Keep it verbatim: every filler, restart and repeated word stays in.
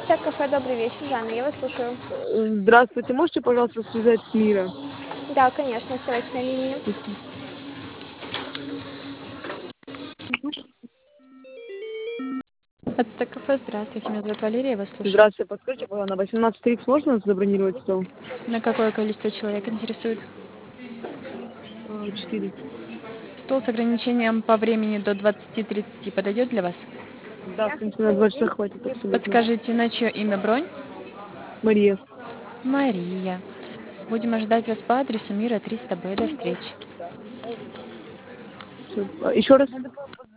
Так, кафе, добрый вечер, Жанна, я вас слушаю. Здравствуйте, можете, пожалуйста, связать с Мира? Да, конечно, оставайтесь на линии. Это кафе, здравствуйте, меня зовут Валерия, я вас слушаю. Здравствуйте, подскажите, пожалуйста, на восемнадцать тридцать можно забронировать стол? На какое количество человек интересует? Четыре. Стол с ограничением по времени до двадцати тридцати подойдет для вас? Да, в принципе, на два часа хватит абсолютно. Подскажите, на чье имя бронь? Мария. Мария. Будем ожидать вас по адресу Мира триста Б. До встречи. Еще раз?